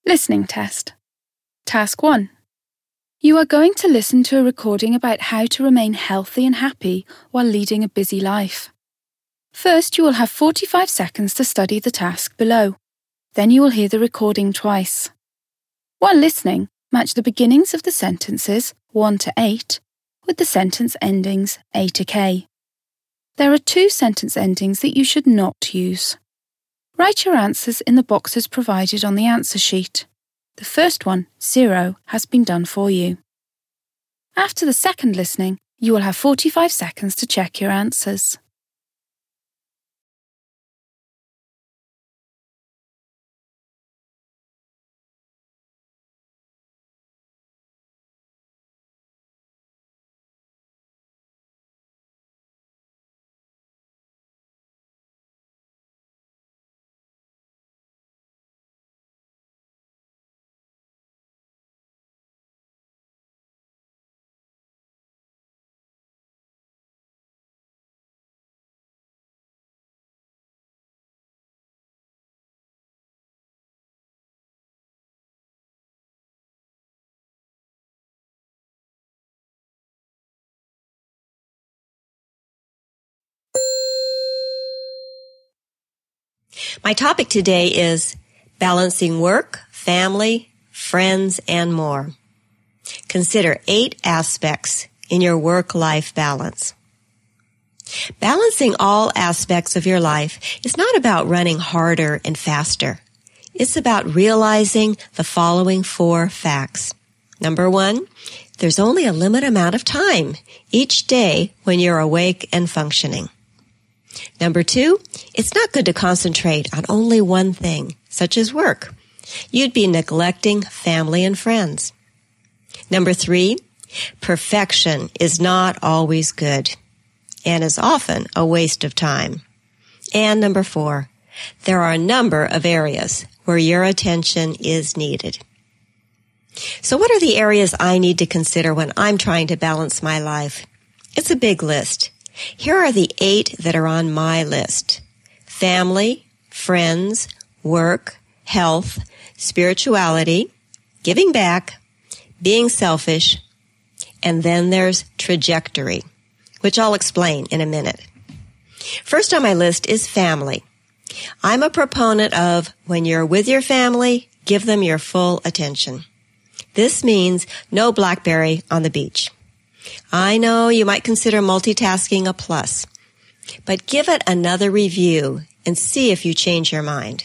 Listening test. Task 1. You are going to listen to a recording about how to remain healthy and happy while leading a busy life. First, you will have 45 seconds to study the task below. Then you will hear the recording twice. While listening, match the beginnings of the sentences 1 to 8 with the sentence endings A to K. There are 2 sentence endings that you should not use. Write your answers in the boxes provided on the answer sheet. The first one, 0, has been done for you. After the second listening, you will have 45 seconds to check your answers. My topic today is balancing work, family, friends, and more. Consider 8 aspects in your work-life balance. Balancing all aspects of your life is not about running harder and faster. It's about realizing the following 4 facts. Number 1, there's only a limited amount of time each day when you're awake and functioning. Number 2, it's not good to concentrate on only one thing, such as work. You'd be neglecting family and friends. Number 3, perfection is not always good and is often a waste of time. And number 4, there are a number of areas where your attention is needed. So what are the areas I need to consider when I'm trying to balance my life? It's a big list. Here are the 8 that are on my list. Family, friends, work, health, spirituality, giving back, being selfish, and then there's trajectory, which I'll explain in a minute. First on my list is family. I'm a proponent of when you're with your family, give them your full attention. This means no BlackBerry on the beach. I know you might consider multitasking a plus, but give it another review and see if you change your mind.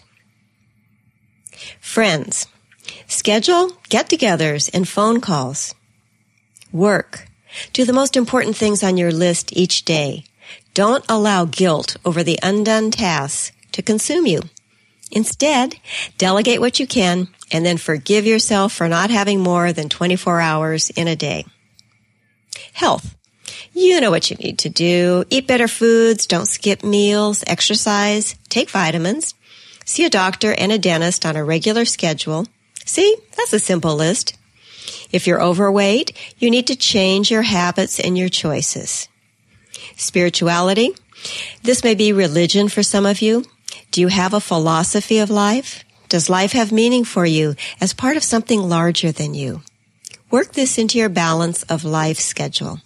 Friends. Schedule get-togethers and phone calls. Work. Do the most important things on your list each day. Don't allow guilt over the undone tasks to consume you. Instead, delegate what you can and then forgive yourself for not having more than 24 hours in a day. Health. You know what you need to do. Eat better foods, don't skip meals, exercise, take vitamins, see a doctor and a dentist on a regular schedule. See, that's a simple list. If you're overweight, you need to change your habits and your choices. Spirituality. This may be religion for some of you. Do you have a philosophy of life? Does life have meaning for you as part of something larger than you? Work this into your balance of life schedule.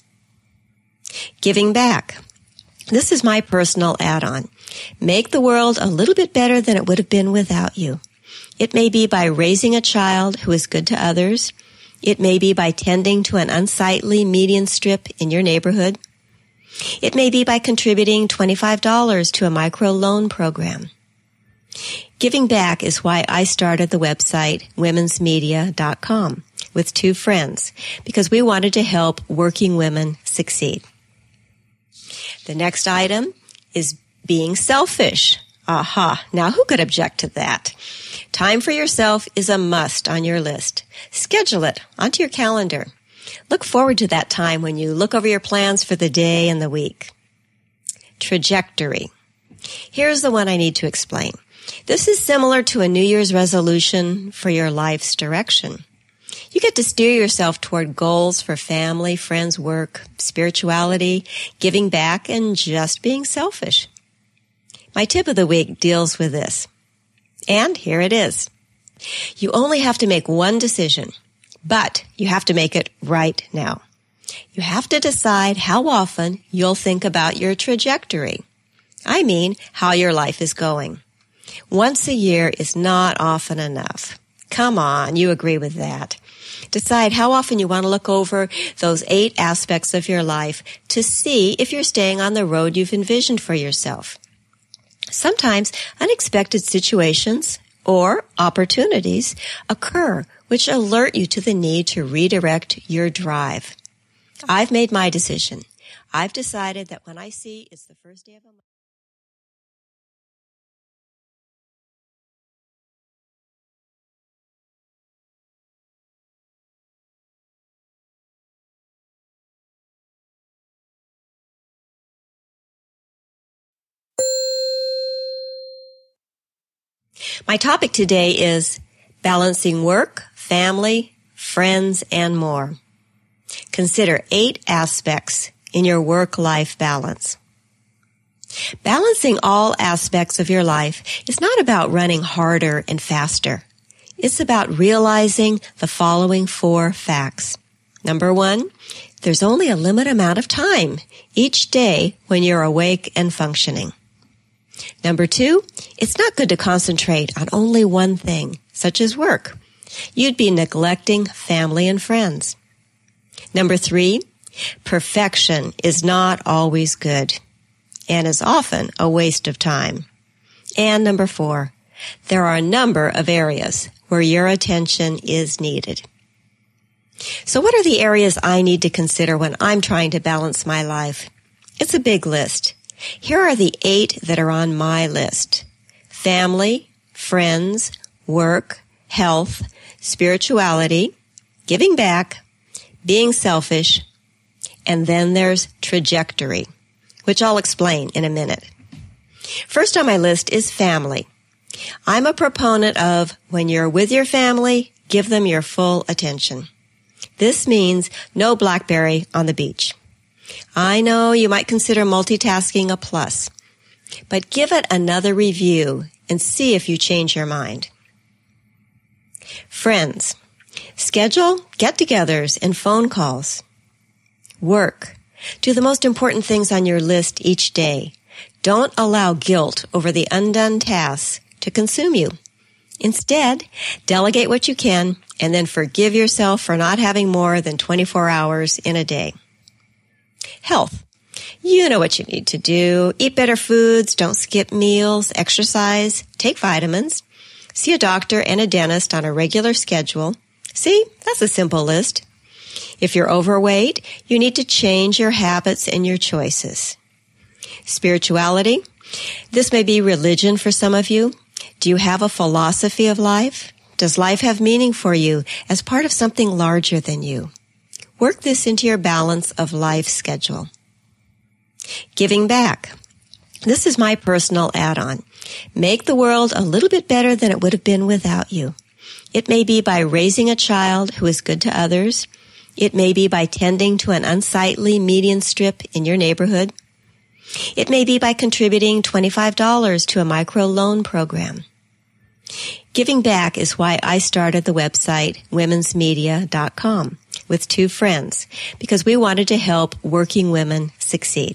Giving back. This is my personal add-on. Make the world a little bit better than it would have been without you. It may be by raising a child who is good to others. It may be by tending to an unsightly median strip in your neighborhood. It may be by contributing $25 to a microloan program. Giving back is why I started the website womensmedia.com with 2 friends, because we wanted to help working women succeed. The next item is being selfish. Aha, now who could object to that? Time for yourself is a must on your list. Schedule it onto your calendar. Look forward to that time when you look over your plans for the day and the week. Trajectory. Here's the one I need to explain. This is similar to a New Year's resolution for your life's direction. You get to steer yourself toward goals for family, friends, work, spirituality, giving back, and just being selfish. My tip of the week deals with this. And here it is. You only have to make one decision, but you have to make it right now. You have to decide how often you'll think about your trajectory. I mean, how your life is going. Once a year is not often enough. Come on, you agree with that. Decide how often you want to look over those 8 aspects of your life to see if you're staying on the road you've envisioned for yourself. Sometimes unexpected situations or opportunities occur which alert you to the need to redirect your drive. I've made my decision. I've decided that when I see it's the first day of a month. My topic today is balancing work, family, friends, and more. Consider 8 aspects in your work-life balance. Balancing all aspects of your life is not about running harder and faster. It's about realizing the following 4 facts. Number 1, there's only a limited amount of time each day when you're awake and functioning. Number 2, it's not good to concentrate on only one thing, such as work. You'd be neglecting family and friends. Number 3, perfection is not always good and is often a waste of time. And number 4, there are a number of areas where your attention is needed. So what are the areas I need to consider when I'm trying to balance my life? It's a big list. Here are the 8 that are on my list. Family, friends, work, health, spirituality, giving back, being selfish, and then there's trajectory, which I'll explain in a minute. First on my list is family. I'm a proponent of when you're with your family, give them your full attention. This means no BlackBerry on the beach. I know you might consider multitasking a plus, but give it another review and see if you change your mind. Friends, schedule get-togethers and phone calls. Work, do the most important things on your list each day. Don't allow guilt over the undone tasks to consume you. Instead, delegate what you can and then forgive yourself for not having more than 24 hours in a day. Health. You know what you need to do. Eat better foods, don't skip meals, exercise, take vitamins, see a doctor and a dentist on a regular schedule. See, that's a simple list. If you're overweight, you need to change your habits and your choices. Spirituality. This may be religion for some of you. Do you have a philosophy of life? Does life have meaning for you as part of something larger than you? Work this into your balance of life schedule. Giving back. This is my personal add-on. Make the world a little bit better than it would have been without you. It may be by raising a child who is good to others. It may be by tending to an unsightly median strip in your neighborhood. It may be by contributing $25 to a microloan program. Giving back is why I started the website womensmedia.com with 2 friends, because we wanted to help working women succeed.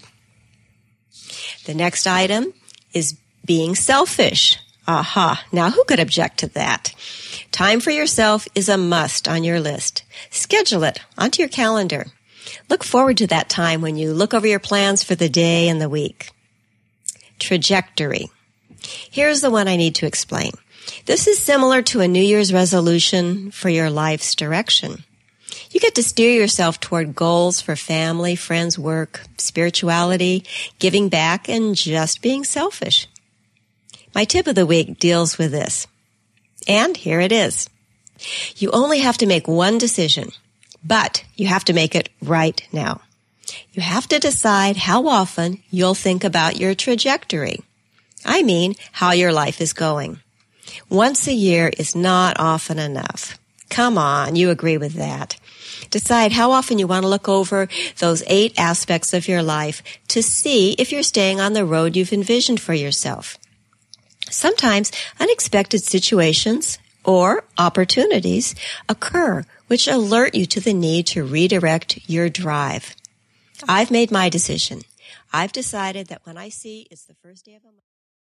The next item is being selfish. Aha, now who could object to that? Time for yourself is a must on your list. Schedule it onto your calendar. Look forward to that time when you look over your plans for the day and the week. Trajectory. Here's the one I need to explain. This is similar to a New Year's resolution for your life's direction. You get to steer yourself toward goals for family, friends, work, spirituality, giving back, and just being selfish. My tip of the week deals with this. And here it is. You only have to make one decision, but you have to make it right now. You have to decide how often you'll think about your trajectory. I mean, how your life is going. Once a year is not often enough. Come on, you agree with that. Decide how often you want to look over those 8 aspects of your life to see if you're staying on the road you've envisioned for yourself. Sometimes unexpected situations or opportunities occur which alert you to the need to redirect your drive. I've made my decision. I've decided that when I see it's the first day of a month.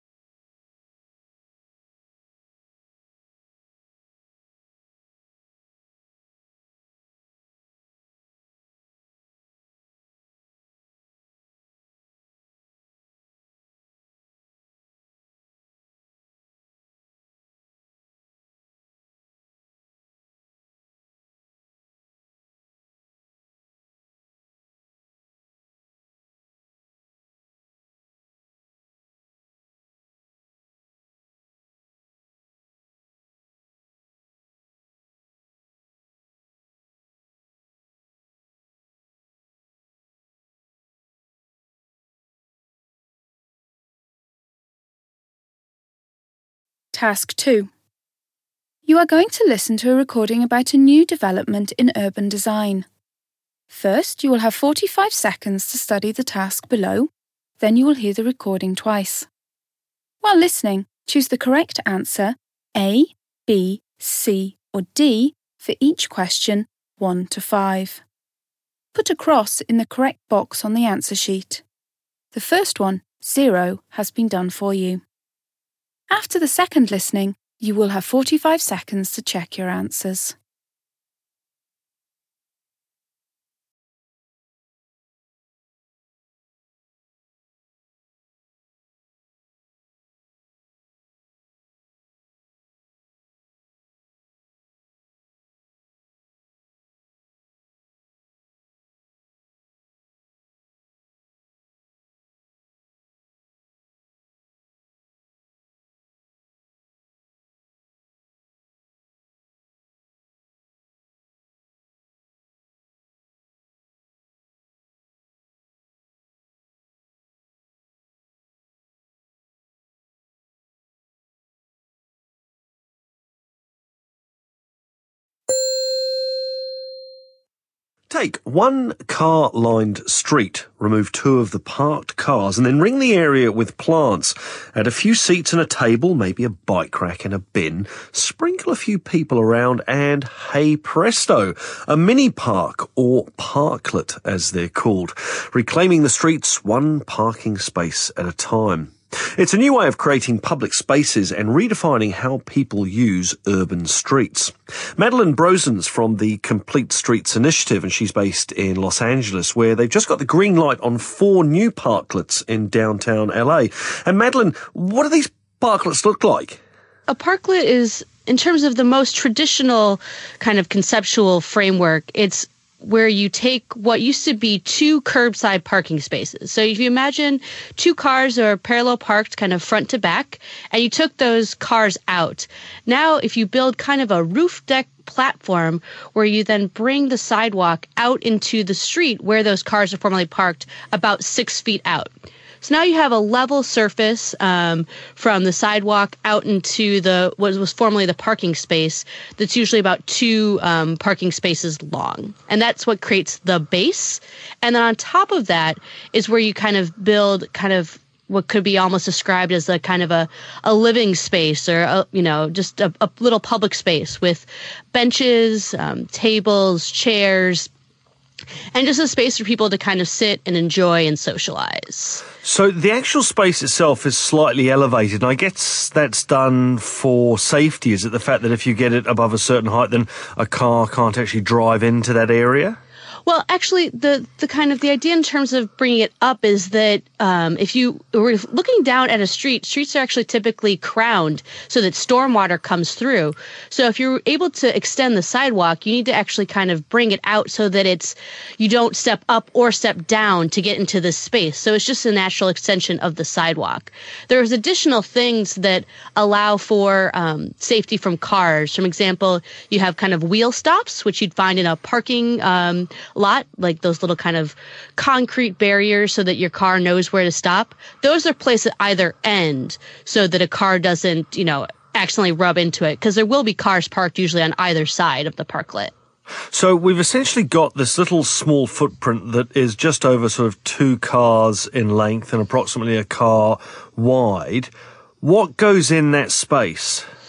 Task 2. You are going to listen to a recording about a new development in urban design. First, you will have 45 seconds to study the task below, then you will hear the recording twice. While listening, choose the correct answer A, B, C or D for each question 1 to 5. Put a cross in the correct box on the answer sheet. The first one, 0, has been done for you. After the second listening, you will have 45 seconds to check your answers. Take one car-lined street, remove 2 of the parked cars, and then ring the area with plants. Add a few seats and a table, maybe a bike rack and a bin. Sprinkle a few people around and, hey presto, a mini park, or parklet as they're called, reclaiming the streets one parking space at a time. It's a new way of creating public spaces and redefining how people use urban streets. Madeline Brosens from the Complete Streets Initiative, and she's based in Los Angeles, where they've just got the green light on 4 new parklets in downtown LA. And Madeline, what do these parklets look like? A parklet is, in terms of the most traditional kind of conceptual framework, it's where you take what used to be 2 curbside parking spaces. So if you imagine 2 cars are parallel parked kind of front to back, and you took those cars out. Now, if you build kind of a roof deck platform where you then bring the sidewalk out into the street where those cars are formerly parked about 6 feet out. So now you have a level surface from the sidewalk out into what was formerly the parking space that's usually about 2 parking spaces long. And that's what creates the base. And then on top of that is where you kind of build kind of what could be almost described as a kind of a living space or, just a little public space with benches, tables, chairs, and just a space for people to kind of sit and enjoy and socialize. So the actual space itself is slightly elevated, and I guess that's done for safety. Is it the fact that if you get it above a certain height, then a car can't actually drive into that area? Well, actually, the idea in terms of bringing it up is that if you were looking down at a street, streets are actually typically crowned so that stormwater comes through. So if you're able to extend the sidewalk, you need to actually kind of bring it out so that you don't step up or step down to get into this space. So it's just a natural extension of the sidewalk. There's additional things that allow for safety from cars. For example, you have kind of wheel stops, which you'd find in a parking lot, like those little kind of concrete barriers so that your car knows where to stop. Those are placed at either end so that a car doesn't, accidentally rub into it, because there will be cars parked usually on either side of the parklet. So we've essentially got this little small footprint that is just over sort of 2 cars in length and approximately a car wide. What goes in that space?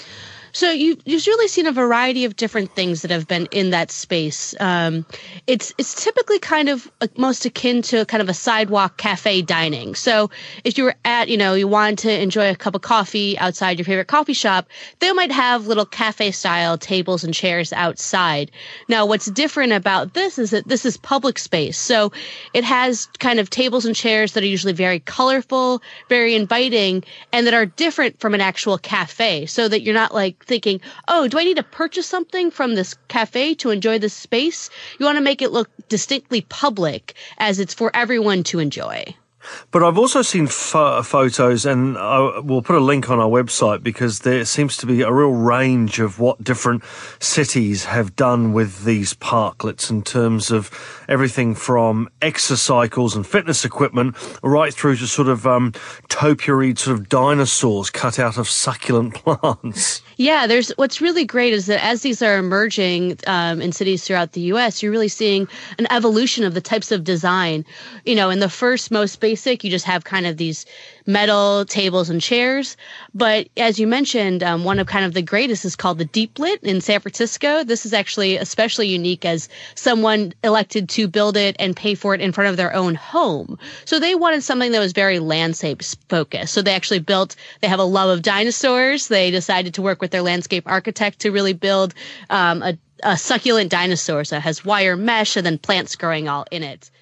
So you've really seen a variety of different things that have been in that space. It's typically kind of most akin to kind of a sidewalk cafe dining. So if you were you wanted to enjoy a cup of coffee outside your favorite coffee shop, they might have little cafe style tables and chairs outside. Now, what's different about this is that this is public space. So it has kind of tables and chairs that are usually very colorful, very inviting, and that are different from an actual cafe, so that you're not like thinking, oh, do I need to purchase something from this cafe to enjoy this space? You want to make it look distinctly public, as it's for everyone to enjoy. But I've also seen photos, and we'll put a link on our website, because there seems to be a real range of what different cities have done with these parklets in terms of everything from exercycles and fitness equipment right through to sort of topiary sort of dinosaurs cut out of succulent plants. Yeah, what's really great is that as these are emerging in cities throughout the U.S., you're really seeing an evolution of the types of design. In the first, most basic, you just have kind of these metal tables and chairs. But as you mentioned, one of kind of the greatest is called the Deep Lit in San Francisco. This is actually especially unique, as someone elected to build it and pay for it in front of their own home. So they wanted something that was very landscape focused. So they have a love of dinosaurs. They decided to work with their landscape architect to really build a succulent dinosaur. So it has wire mesh and then plants growing all in it.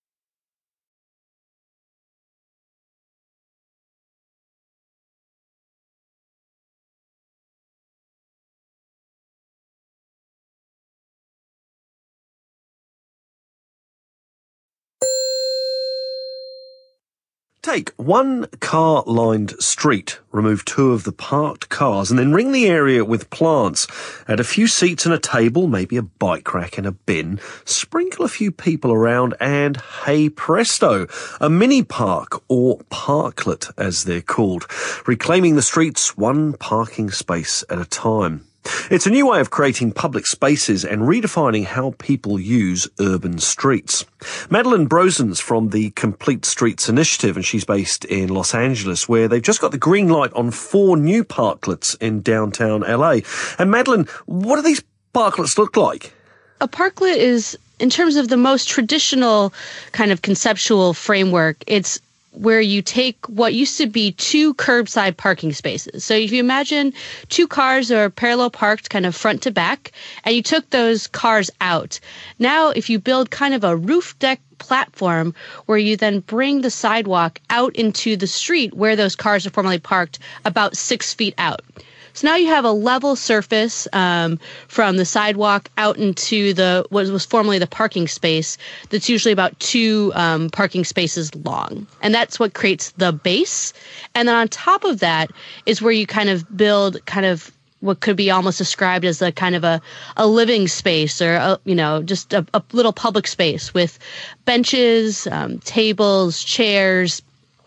Take one car-lined street, remove two of the parked cars, and then ring the area with plants. Add a few seats and a table, maybe a bike rack and a bin. Sprinkle a few people around, and hey presto, a mini park, or parklet as they're called, reclaiming the streets one parking space at a time. It's a new way of creating public spaces and redefining how people use urban streets. Madeline Brosens from the Complete Streets Initiative, and she's based in Los Angeles, where they've just got the green light on 4 new parklets in downtown LA. And Madeline, what do these parklets look like? A parklet is, in terms of the most traditional kind of conceptual framework, it's where you take what used to be 2 curbside parking spaces. So if you imagine 2 cars are parallel parked kind of front to back, and you took those cars out. Now, if you build kind of a roof deck platform where you then bring the sidewalk out into the street where those cars are formerly parked about 6 feet out. So now you have a level surface from the sidewalk out into what was formerly the parking space that's usually about 2 parking spaces long. And that's what creates the base. And then on top of that is where you kind of build kind of what could be almost described as a kind of a living space, or just a little public space with benches, tables, chairs,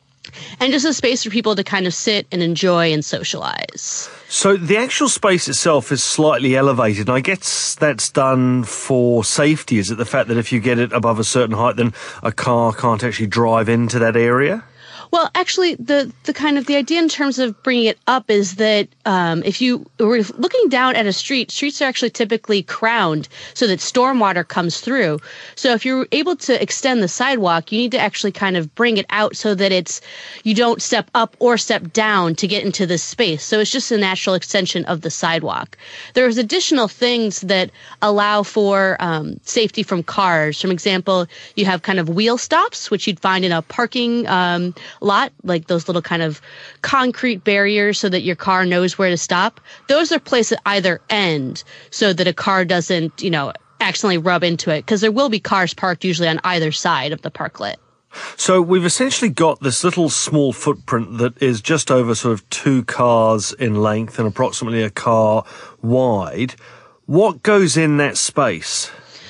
and just a space for people to kind of sit and enjoy and socialize. So the actual space itself is slightly elevated, and I guess that's done for safety. Is it the fact that if you get it above a certain height, then a car can't actually drive into that area? Well, actually, the kind of the idea in terms of bringing it up is that if you were looking down at a streets are actually typically crowned so that stormwater comes through. So if you're able to extend the sidewalk, you need to actually kind of bring it out so that you don't step up or step down to get into this space. So it's just a natural extension of the sidewalk. There's additional things that allow for safety from cars. For example, you have kind of wheel stops, which you'd find in a parking lot, like those little kind of concrete barriers so that your car knows where to stop. Those are placed at either end so that a car doesn't, accidentally rub into it, because there will be cars parked usually on either side of the parklet. So we've essentially got this little small footprint that is just over sort of 2 cars in length and approximately a car wide. What goes in that space?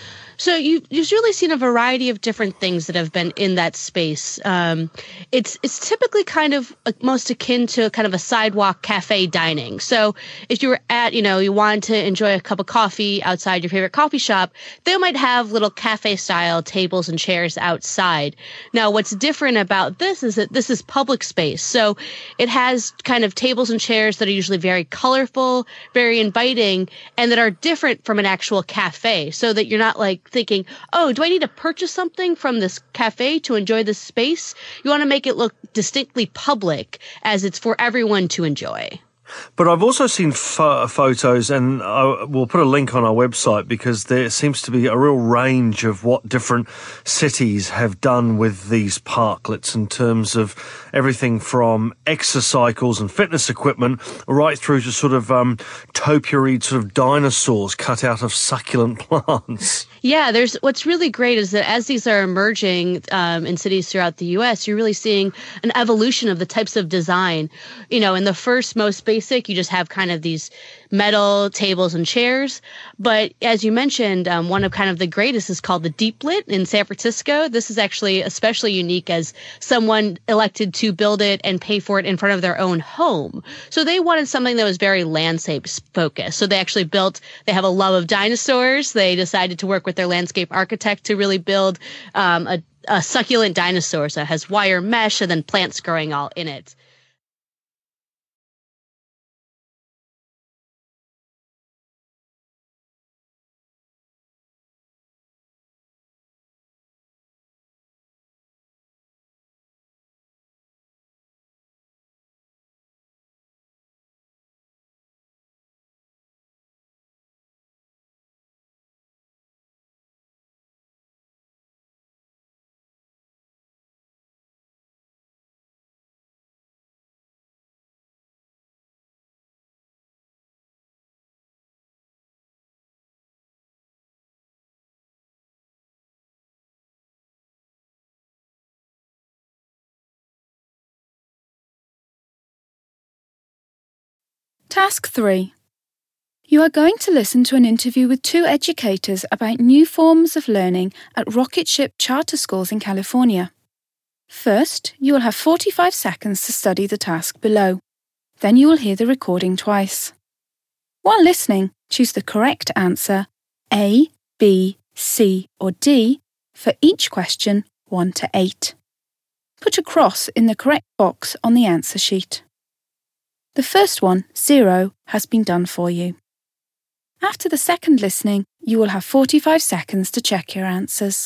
So you've really seen a variety of different things that have been in that space. It's typically kind of most akin to kind of a sidewalk cafe dining. So if you were at, you wanted to enjoy a cup of coffee outside your favorite coffee shop, they might have little cafe style tables and chairs outside. Now, what's different about this is that this is public space. So it has kind of tables and chairs that are usually very colorful, very inviting, and that are different from an actual cafe, so that you're not like thinking, oh, do I need to purchase something from this cafe to enjoy this space? You want to make it look distinctly public, as it's for everyone to enjoy. But I've also seen photos, and we'll put a link on our website, because there seems to be a real range of what different cities have done with these parklets in terms of everything from exercycles and fitness equipment right through to sort of topiary sort of dinosaurs cut out of succulent plants. Yeah, what's really great is that as these are emerging in cities throughout the U.S., you're really seeing an evolution of the types of design. In the first, most basic, you just have kind of these metal tables and chairs. But as you mentioned, one of kind of the greatest is called the Deep Lit in San Francisco. This is actually especially unique as someone elected to build it and pay for it in front of their own home. So they wanted something that was very landscape focused. So they have a love of dinosaurs. They decided to work with their landscape architect to really build a succulent dinosaur. So it has wire mesh and then plants growing all in it. Task 3. You are going to listen to an interview with 2 educators about new forms of learning at rocket ship charter schools in California. First, you will have 45 seconds to study the task below. Then you will hear the recording twice. While listening, choose the correct answer, A, B, C, or D, for each question 1 to 8. Put a cross in the correct box on the answer sheet. The first one, 0, has been done for you. After the second listening, you will have 45 seconds to check your answers.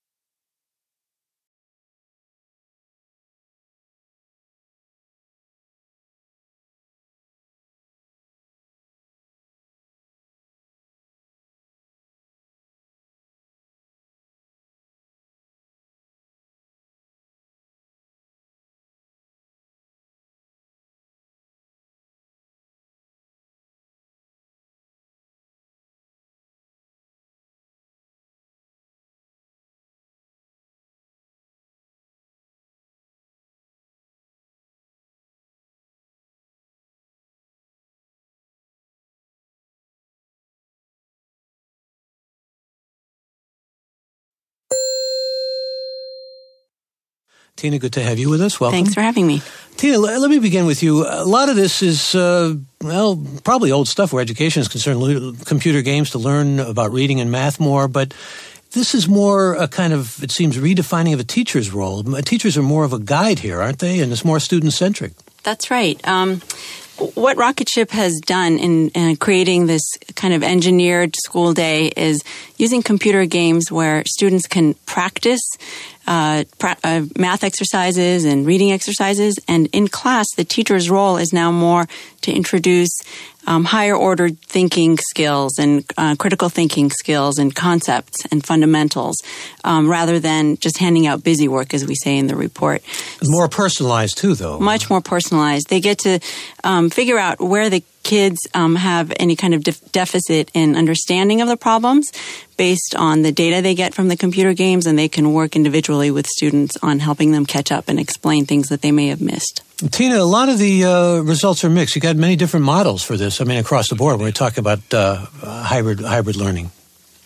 Tina, good to have you with us. Welcome. Thanks for having me. Tina, let me begin with you. A lot of this is, probably old stuff where education is concerned, computer games to learn about reading and math more, but this is more a kind of, it seems, redefining of a teacher's role. Teachers are more of a guide here, aren't they? And it's more student-centric. That's right. What Rocket Ship has done in creating this kind of engineered school day is using computer games where students can practice math exercises and reading exercises. And in class, the teacher's role is now more to introduce higher order thinking skills and critical thinking skills and concepts and fundamentals, rather than just handing out busy work, as we say in the report. More personalized too, though. Much more personalized. They get to figure out where the kids have any kind of deficit in understanding of the problems based on the data they get from the computer games, and they can work individually with students on helping them catch up and explain things that they may have missed. Tina, a lot of the results are mixed. You got many different models for this. I mean, across the board, when we're talking about hybrid learning.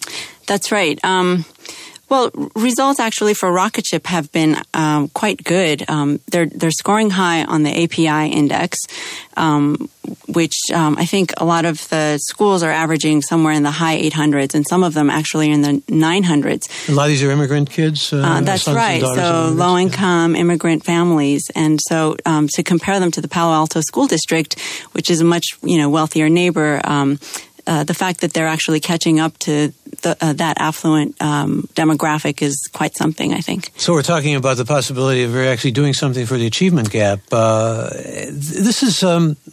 That's right. Well, results actually for Rocketship have been quite good. They're scoring high on the API index, which I think a lot of the schools are averaging somewhere in the high 800s, and some of them actually in the 900s. A lot of these are immigrant kids? That's right. So low-income immigrant families. And so to compare them to the Palo Alto School District, which is a much wealthier neighbor, the fact that they're actually catching up to that affluent demographic is quite something, I think. So we're talking about the possibility of actually doing something for the achievement gap. This is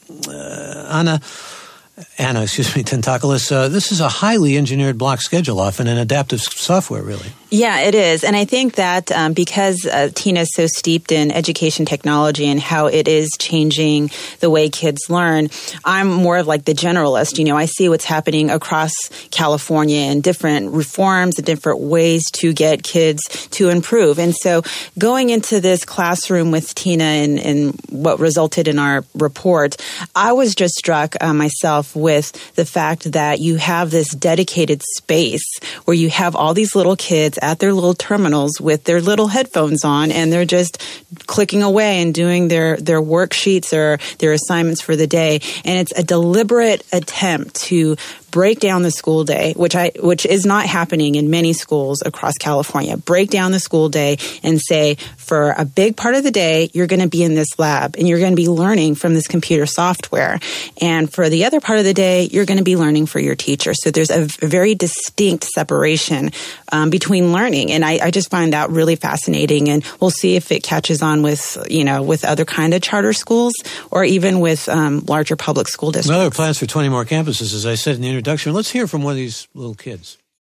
Anna, Tentacoulis. This is a highly engineered block schedule, often, and adaptive software, really. Yeah, it is. And I think that because Tina is so steeped in education technology and how it is changing the way kids learn, I'm more of like the generalist. I see what's happening across California and different reforms and different ways to get kids to improve. And so going into this classroom with Tina and what resulted in our report, I was just struck myself with the fact that you have this dedicated space where you have all these little kids at their little terminals with their little headphones on, and they're just clicking away and doing their worksheets or their assignments for the day. And it's a deliberate attempt to break down the school day, which is not happening in many schools across California. Break down the school day and say, for a big part of the day, you're going to be in this lab and you're going to be learning from this computer software. And for the other part of the day, you're going to be learning for your teacher. So there's a very distinct separation between learning. And I just find that really fascinating. And we'll see if it catches on with other kind of charter schools or even with larger public school districts. Well, there are plans for 20 more campuses, as I said in the introduction. Let's hear from one of these little kids.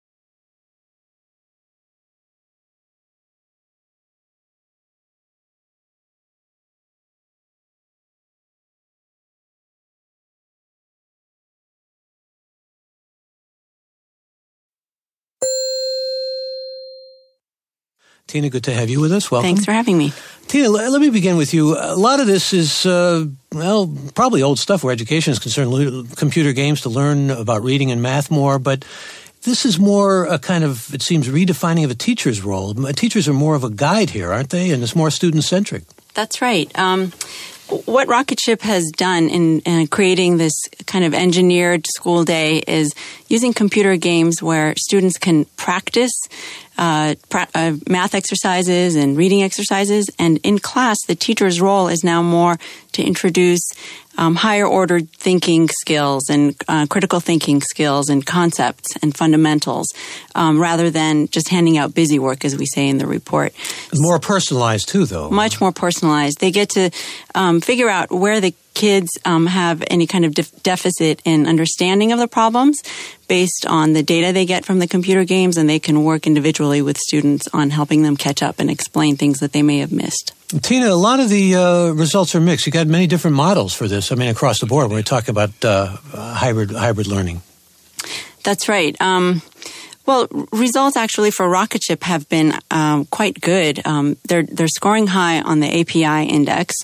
Tina, good to have you with us. Welcome. Thanks for having me. Tina, let me begin with you. A lot of this is, probably old stuff where education is concerned, computer games to learn about reading and math more, but this is more a kind of, it seems, redefining of a teacher's role. Teachers are more of a guide here, aren't they? And it's more student-centric. That's right. What Rocketship has done in creating this kind of engineered school day is using computer games where students can practice math exercises and reading exercises. And in class, the teacher's role is now more to introduce higher order thinking skills and critical thinking skills and concepts and fundamentals rather than just handing out busy work, as we say in the report. More personalized too, though. Much more personalized. They get to figure out where the kids have any kind of deficit in understanding of the problems based on the data they get from the computer games, and they can work individually with students on helping them catch up and explain things that they may have missed. Tina, a lot of the results are mixed. You got many different models for this. I mean, across the board, when we talk about hybrid learning. That's right. Well, results actually for Rocketship have been quite good. They're scoring high on the API index,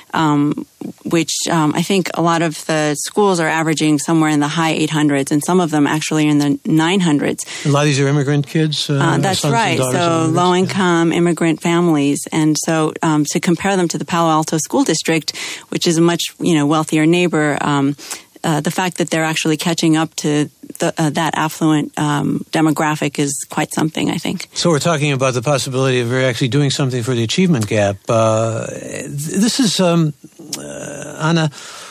which I think a lot of the schools are averaging somewhere in the high 800s, and some of them actually in the 900s. A lot of these are immigrant kids? That's right. So low-income immigrant families. And so to compare them to the Palo Alto School District, which is a much wealthier neighbor, the fact that they're actually catching up to that affluent demographic is quite something, I think. So we're talking about the possibility of actually doing something for the achievement gap. This is Anna,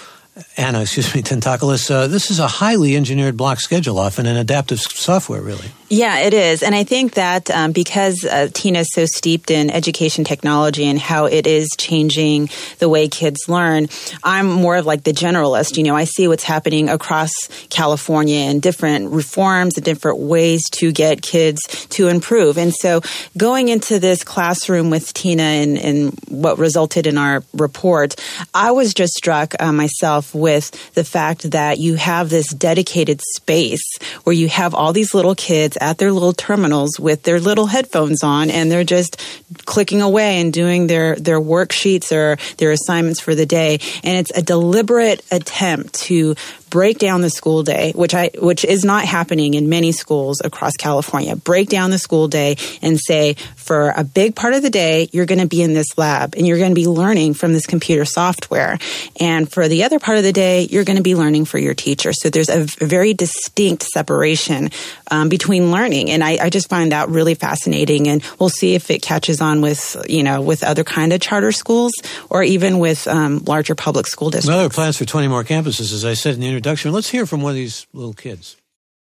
Tentacoulis. This is a highly engineered block schedule, often, and adaptive software, really. Yeah, it is. And I think that because Tina is so steeped in education technology and how it is changing the way kids learn, I'm more of like the generalist. I see what's happening across California and different reforms and different ways to get kids to improve. And so going into this classroom with Tina and what resulted in our report, I was just struck myself with the fact that you have this dedicated space where you have all these little kids at their little terminals with their little headphones on, and they're just clicking away and doing their worksheets or their assignments for the day. And it's a deliberate attempt to break down the school day, which is not happening in many schools across California. Break down the school day and say, for a big part of the day, you're going to be in this lab and you're going to be learning from this computer software. And for the other part of the day, you're going to be learning for your teacher. So there's a very distinct separation between learning. And I just find that really fascinating. And we'll see if it catches on with other kind of charter schools or even with larger public school districts. Well, there are plans for 20 more campuses, as I said in the introduction. Let's hear from one of these little kids.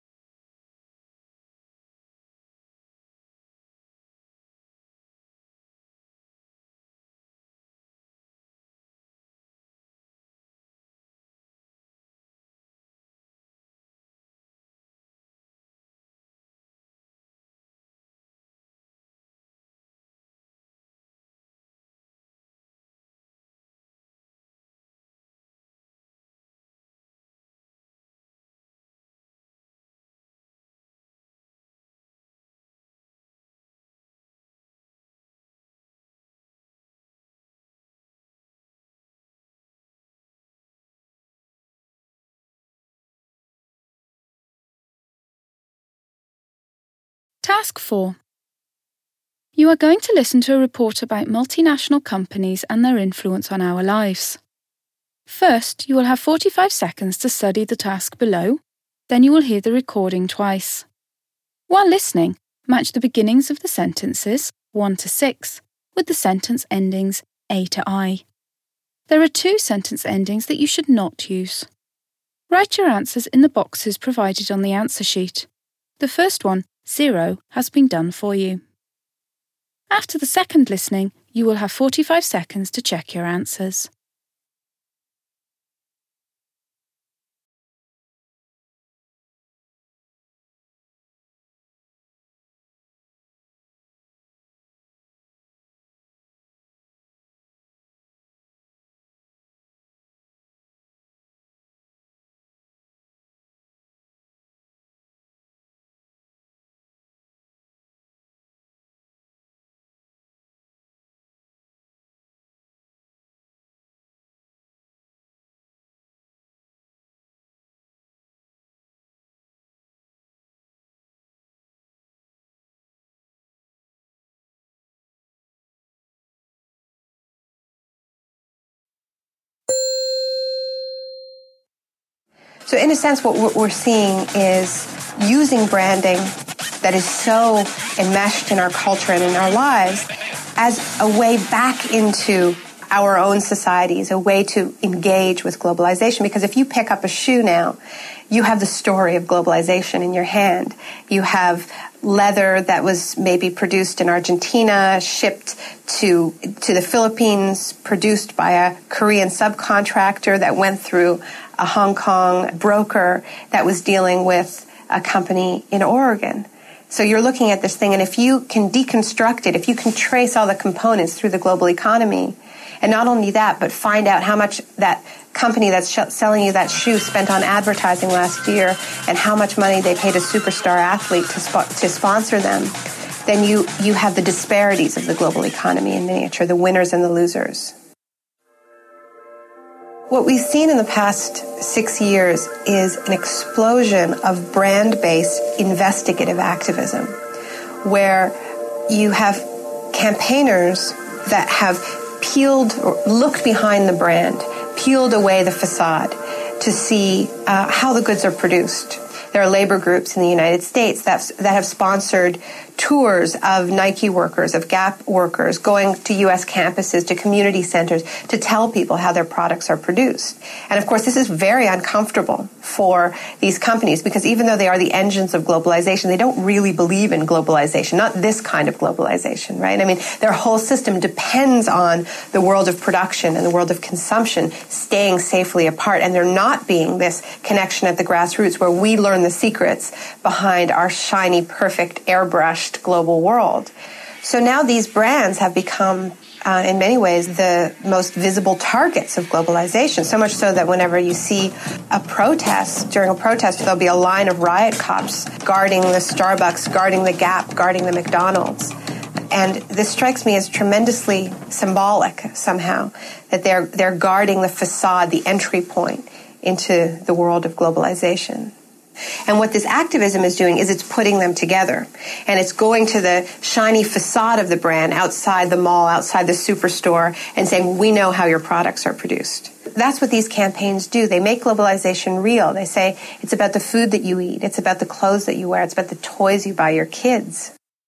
Task 4. You are going to listen to a report about multinational companies and their influence on our lives. First, you will have 45 seconds to study the task below, then you will hear the recording twice. While listening, match the beginnings of the sentences 1 to 6 with the sentence endings A to I. There are 2 sentence endings that you should not use. Write your answers in the boxes provided on the answer sheet. The first one, 0, has been done for you. After the second listening, you will have 45 seconds to check your answers. So in a sense, what we're seeing is using branding that is so enmeshed in our culture and in our lives as a way back into our own societies, a way to engage with globalization. Because if you pick up a shoe now, you have the story of globalization in your hand. You have leather that was maybe produced in Argentina, shipped to the Philippines, produced by a Korean subcontractor that went through a Hong Kong broker that was dealing with a company in Oregon. So you're looking at this thing, and if you can deconstruct it, if you can trace all the components through the global economy, and not only that, but find out how much that company that's selling you that shoe spent on advertising last year and how much money they paid a superstar athlete to sponsor them, then you have the disparities of the global economy in miniature, the winners and the losers. What we've seen in the past 6 years is an explosion of brand-based investigative activism, where you have campaigners that have peeled or looked behind the brand, peeled away the facade to see how the goods are produced. There are labor groups in the United States that have sponsored tours of Nike workers, of Gap workers, going to U.S. campuses, to community centers, to tell people how their products are produced. And of course, this is very uncomfortable for these companies because even though they are the engines of globalization, they don't really believe in globalization, not this kind of globalization, right? I mean, their whole system depends on the world of production and the world of consumption staying safely apart, and there not being this connection at the grassroots where we learn the secrets behind our shiny, perfect, airbrushed global world. So now these brands have become, in many ways, the most visible targets of globalization, so much so that whenever you see a protest, during a protest, there'll be a line of riot cops guarding the Starbucks, guarding the Gap, guarding the McDonald's. And this strikes me as tremendously symbolic somehow, that they're guarding the facade, the entry point into the world of globalization. And what this activism is doing is it's putting them together. And it's going to the shiny facade of the brand outside the mall, outside the superstore, and saying, we know how your products are produced. That's what these campaigns do. They make globalization real. They say, it's about the food that you eat. It's about the clothes that you wear. It's about the toys you buy your kids.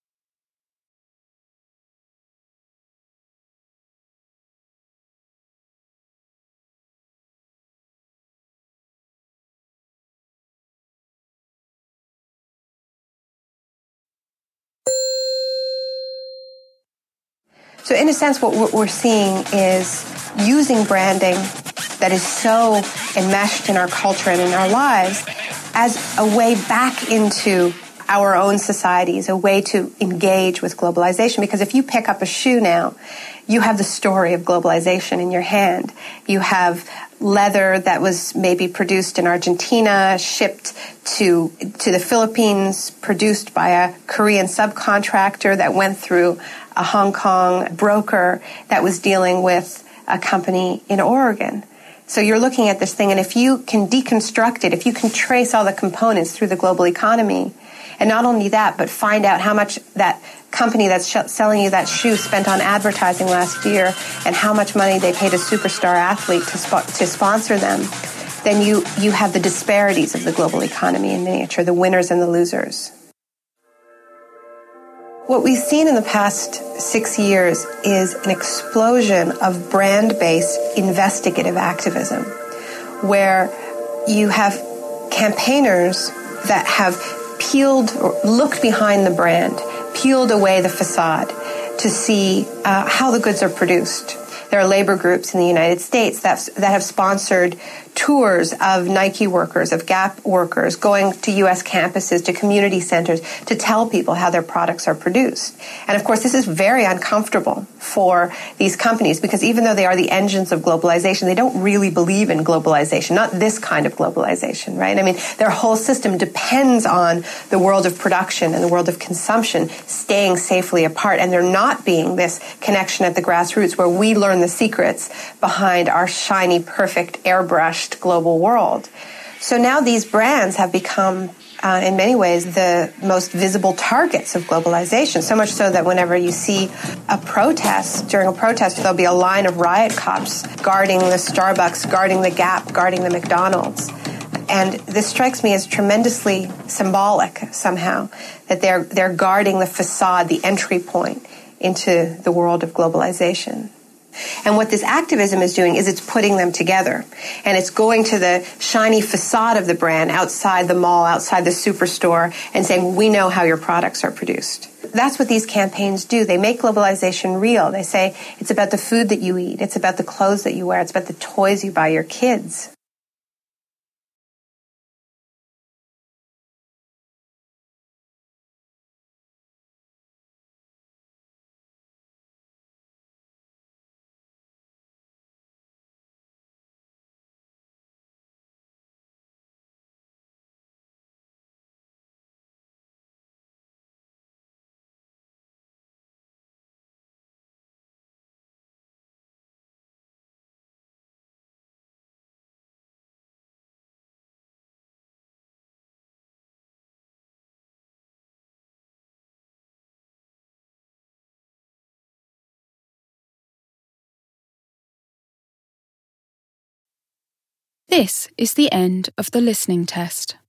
So in a sense, what we're seeing is using branding that is so enmeshed in our culture and in our lives as a way back into our own societies, a way to engage with globalization. Because if you pick up a shoe now, you have the story of globalization in your hand. You have leather that was maybe produced in Argentina, shipped to the Philippines, produced by a Korean subcontractor that went through a Hong Kong broker that was dealing with a company in Oregon. So you're looking at this thing, and if you can deconstruct it, if you can trace all the components through the global economy, and not only that, but find out how much that company that's selling you that shoe spent on advertising last year and how much money they paid a superstar athlete to sponsor them, then you have the disparities of the global economy in miniature, the winners and the losers. What we've seen in the past 6 years is an explosion of brand-based investigative activism, where you have campaigners that have peeled or looked behind the brand, peeled away the facade to see how the goods are produced. There are labor groups in the United States that have sponsored tours of Nike workers, of Gap workers, going to U.S. campuses, to community centers, to tell people how their products are produced. And of course, this is very uncomfortable for these companies because even though they are the engines of globalization, they don't really believe in globalization, not this kind of globalization, right? I mean, their whole system depends on the world of production and the world of consumption staying safely apart, and there not being this connection at the grassroots where we learn the secrets behind our shiny, perfect, airbrushed global world. So now these brands have become, in many ways, the most visible targets of globalization, so much so that whenever you see a protest, during a protest, there'll be a line of riot cops guarding the Starbucks, guarding the Gap, guarding the McDonald's. And this strikes me as tremendously symbolic somehow, that they're guarding the facade, the entry point into the world of globalization. And what this activism is doing is it's putting them together. And it's going to the shiny facade of the brand outside the mall, outside the superstore, and saying, we know how your products are produced. That's what these campaigns do. They make globalization real. They say, it's about the food that you eat. It's about the clothes that you wear. It's about the toys you buy your kids. This is the end of the listening test.